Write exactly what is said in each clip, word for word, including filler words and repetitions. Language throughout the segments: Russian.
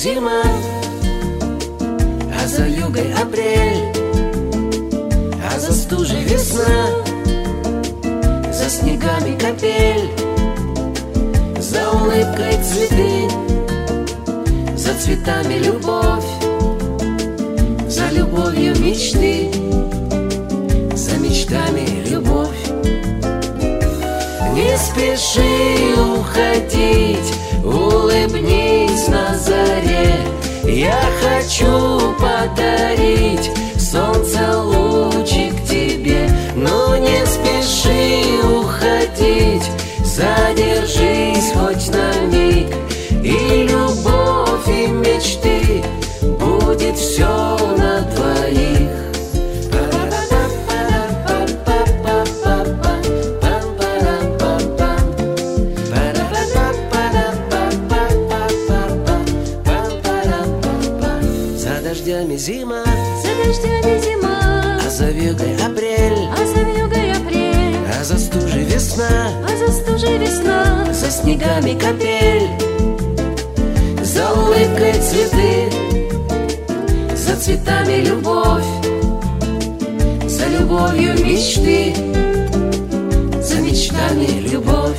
зима, а за вьюгой апрель, а за стужей весна, за снегами капель, за улыбкой цветы, за цветами любовь, за любовью мечты, за мечтами любовь. Не спеши уходить, улыбнись на заре. Я хочу подарить солнце лучик тебе. Но не спеши уходить, задержись хоть на миг. И любовь, и мечты, будет все на двоих. За дождями зима, за дождями зима, а за вьюгой апрель, а за вьюгой апрель, а за стужей весна, а за стужей весна, за снегами капель, за улыбкой цветы, за цветами любовь, за любовью мечты, за мечтами любовь.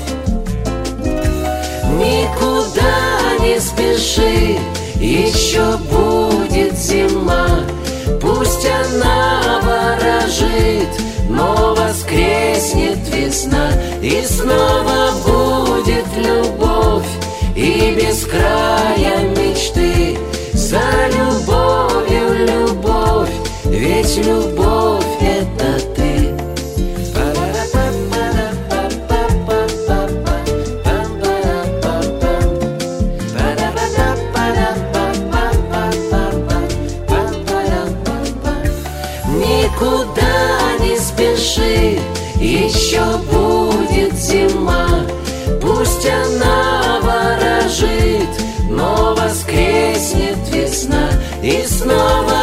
Никуда не спеши, еще будет зима. Пусть она ворожит, но воскреснет весна. И снова будет любовь и без края мечты. За любовью любовь, ведь любовь — это ты. Никуда не спеши, еще будет зима. Пусть она ворожит, но воскреснет весна. И снова